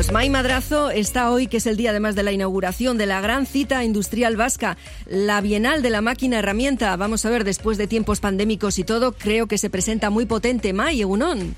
Mai Madrazo está hoy, que es el día además de la inauguración de la gran cita industrial vasca, la Bienal de la Máquina Herramienta. Vamos a ver, después de tiempos pandémicos y todo, creo que se presenta muy potente. Mai, egunon.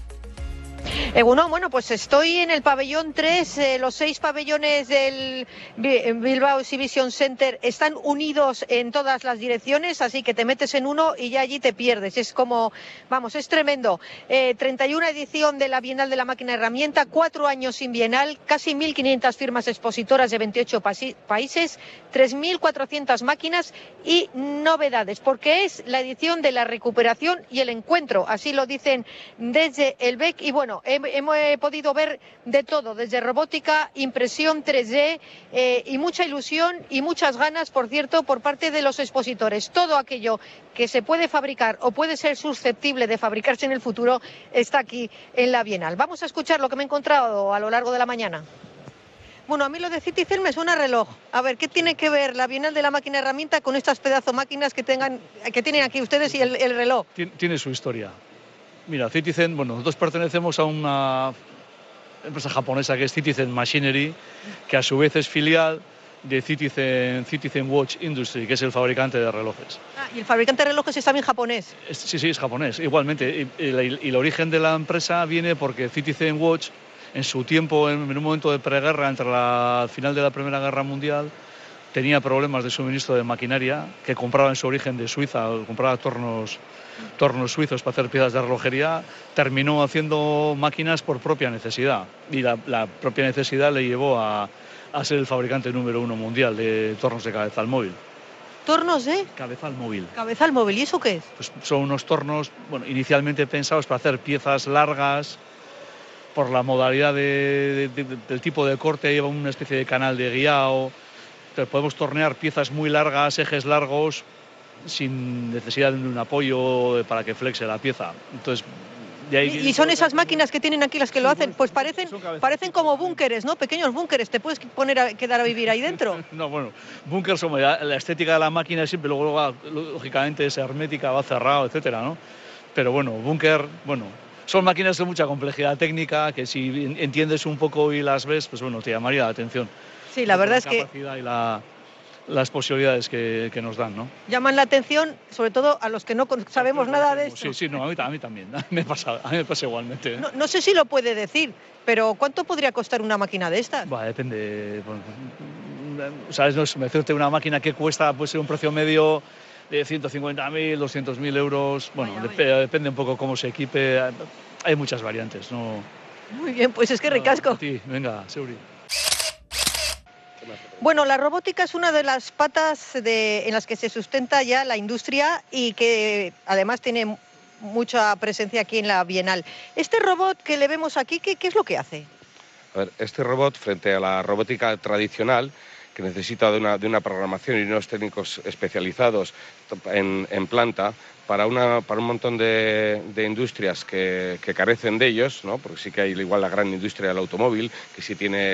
Bueno, pues estoy en el pabellón 3, los 6 pabellones del Bilbao Exhibition Center están unidos en todas las direcciones, así que te metes en uno y ya allí te pierdes, es como, vamos, es tremendo. 31 edición de la Bienal de la Máquina Herramienta, 4 años sin bienal, casi 1.500 firmas expositoras de 28 países, 3.400 máquinas y novedades, porque es la edición de la recuperación y el encuentro, así lo dicen desde el BEC. Y bueno, hemos podido ver de todo, desde robótica, impresión 3D y mucha ilusión y muchas ganas, por cierto, por parte de los expositores. Todo aquello que se puede fabricar o puede ser susceptible de fabricarse en el futuro está aquí en la Bienal. Vamos a escuchar lo que me he encontrado a lo largo de la mañana. Bueno, a mí lo de Citizen me suena reloj. A ver, ¿qué tiene que ver la Bienal de la Máquina Herramienta con estas pedazo máquinas que tienen aquí ustedes y el reloj? Tiene su historia. Mira, Citizen, bueno, nosotros pertenecemos a una empresa japonesa que es Citizen Machinery, que a su vez es filial de Citizen Watch Industry, que es el fabricante de relojes. ¿Y el fabricante de relojes es también japonés? Sí, es japonés, igualmente. Y el origen de la empresa viene porque Citizen Watch, en su tiempo, en un momento de preguerra, entre el final de la Primera Guerra Mundial, tenía problemas de suministro de maquinaria, que compraba en su origen de Suiza, compraba tornos suizos para hacer piezas de relojería, terminó haciendo máquinas por propia necesidad. Y la propia necesidad le llevó a ser el fabricante número 1 mundial de tornos de cabezal móvil. ¿Tornos de? Cabezal móvil. ¿Cabezal móvil? ¿Y eso qué es? Pues son unos tornos, bueno, inicialmente pensados para hacer piezas largas. Por la modalidad del tipo de corte, lleva una especie de canal de guiado. Entonces podemos tornear piezas muy largas, ejes largos, sin necesidad de un apoyo para que flexe la pieza. Entonces, de ahí ¿Y son esas máquinas que tienen aquí las que lo hacen? Pues parecen como búnkeres, ¿no? Pequeños búnkeres. ¿Te puedes quedar a vivir ahí dentro? No, bueno, búnkeres son la estética de la máquina siempre, luego lógicamente es hermética, va cerrado, etcétera, ¿no? Pero bueno, búnker, bueno, son máquinas de mucha complejidad técnica que si entiendes un poco y las ves, pues bueno, te llamaría la atención. Sí, la verdad es que... La capacidad y las posibilidades que nos dan, ¿no? Llaman la atención, sobre todo a los que no sabemos nada de esto. Sí, no, a mí también. A mí me pasa igualmente. No sé si lo puede decir, pero ¿cuánto podría costar una máquina de estas? Bueno, depende. ¿Sabes? No es decirte una máquina que cuesta, puede ser un precio medio de 150.000, 200.000 euros. Bueno, depende un poco cómo se equipe. Hay muchas variantes, ¿no? Muy bien, pues es que ricasco. A ti, venga, Seuri. Bueno, la robótica es una de las patas en las que se sustenta ya la industria y que además tiene mucha presencia aquí en la Bienal. Este robot que le vemos aquí, ¿qué es lo que hace? A ver, este robot, frente a la robótica tradicional, que necesita de una programación y unos técnicos especializados en planta, para un montón de industrias que carecen de ellos, ¿no? Porque sí que hay igual la gran industria del automóvil, que sí tiene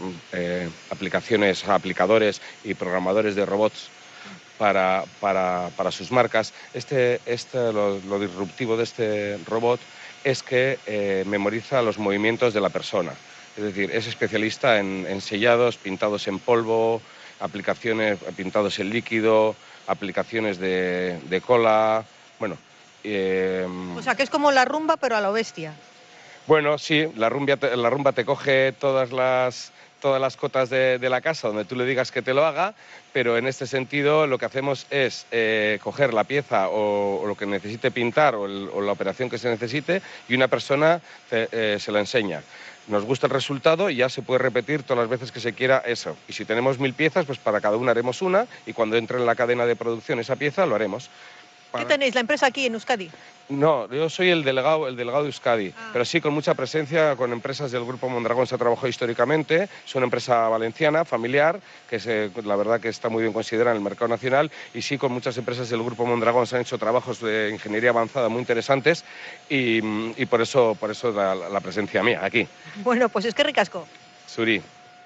aplicadores y programadores de robots para sus marcas. Lo disruptivo de este robot es que memoriza los movimientos de la persona. Es decir, es especialista en sellados, pintados en polvo, aplicaciones pintados en líquido, aplicaciones de cola. Bueno, o sea, que es como la rumba, pero a lo bestia. Bueno, sí, la rumba te coge todas las cotas de la casa donde tú le digas que te lo haga, pero en este sentido lo que hacemos es coger la pieza o lo que necesite pintar o la operación que se necesite y una persona se la enseña. Nos gusta el resultado y ya se puede repetir todas las veces que se quiera eso. Y si tenemos 1000 piezas, pues para cada una haremos una y cuando entre en la cadena de producción esa pieza lo haremos. ¿Qué tenéis, la empresa aquí en Euskadi? No, yo soy el delegado de Euskadi, pero sí con mucha presencia con empresas del Grupo Mondragón se ha trabajado históricamente. Es una empresa valenciana, familiar, que la verdad que está muy bien considerada en el mercado nacional y sí con muchas empresas del Grupo Mondragón se han hecho trabajos de ingeniería avanzada muy interesantes y por eso la presencia mía aquí. Bueno, pues es que ricasco. Suri.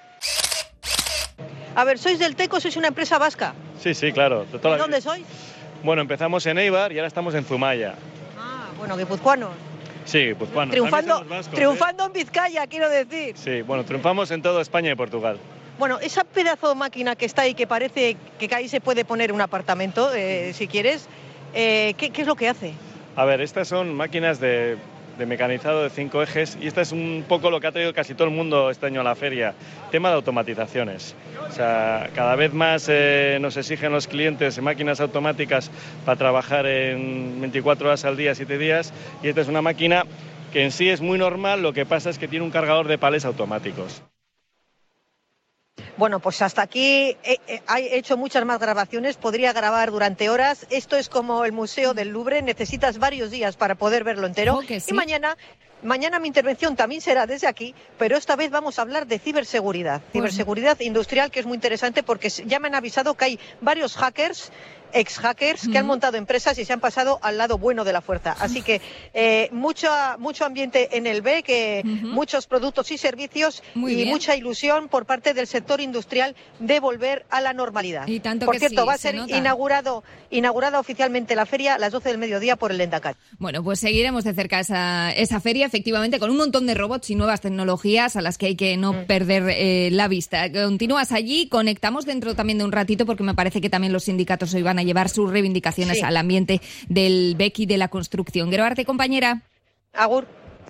A ver, ¿sois del TEC o sois una empresa vasca? Sí, claro. ¿De dónde sois? Bueno, empezamos en Eibar y ahora estamos en Zumaya. Bueno, guipuzcoanos. Sí, pues bueno. Triunfando en Vizcaya, quiero decir. Sí, bueno, triunfamos en toda España y Portugal. Bueno, esa pedazo de máquina que está ahí, que parece que ahí se puede poner un apartamento, si quieres, ¿qué es lo que hace? A ver, estas son máquinas de mecanizado de 5 ejes y esta es un poco lo que ha traído casi todo el mundo este año a la feria, tema de automatizaciones. O sea, cada vez más nos exigen los clientes máquinas automáticas para trabajar en 24 horas al día, 7 días, y esta es una máquina que en sí es muy normal, lo que pasa es que tiene un cargador de palés automáticos. Bueno, pues hasta aquí he hecho muchas más grabaciones, podría grabar durante horas. Esto es como el Museo del Louvre, necesitas varios días para poder verlo entero. Sí. Y mañana mi intervención también será desde aquí, pero esta vez vamos a hablar de ciberseguridad. Ciberseguridad industrial, que es muy interesante porque ya me han avisado que hay varios ex-hackers que han montado empresas y se han pasado al lado bueno de la fuerza. Así que mucho ambiente en el BEC, muchos productos y servicios y mucha ilusión por parte del sector industrial de volver a la normalidad. Y tanto por que cierto, sí, va a ser inaugurada oficialmente la feria a las 12 del mediodía por el Lehendakari. Bueno, pues seguiremos de cerca esa feria, efectivamente, con un montón de robots y nuevas tecnologías a las que hay que no perder la vista. Continúas allí, conectamos dentro también de un ratito porque me parece que también los sindicatos hoy van a llevar sus reivindicaciones al ambiente del BEC y de la construcción. Gero arte, compañera. Agur.